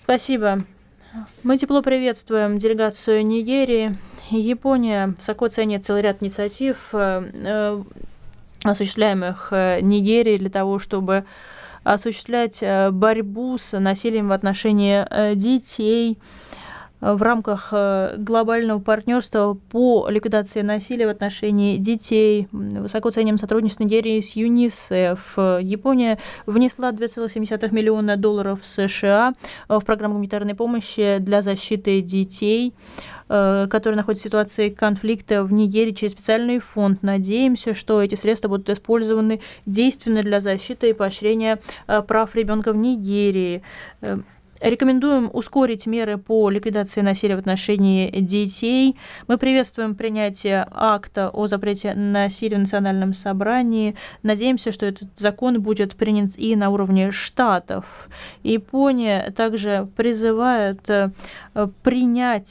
Спасибо. Мы тепло приветствуем делегацию Нигерии. Япония высоко ценит целый ряд инициатив, осуществляемых Нигерией для того, чтобы осуществлять борьбу с насилием в отношении детей в рамках глобального партнерства по ликвидации насилия в отношении детей. Высоко ценим сотрудничество Нигерии с ЮНИСЕФ. Япония внесла $2,7 миллиона США в программу гуманитарной помощи для защиты детей, которые находятся в ситуации конфликта в Нигерии, через специальный фонд. Надеемся, что эти средства будут использованы действенно для защиты и поощрения прав ребенка в Нигерии. Рекомендуем ускорить меры по ликвидации насилия в отношении детей. Мы приветствуем принятие акта о запрете насилия в национальном собрании. Надеемся, что этот закон будет принят и на уровне штатов. Япония также призывает принять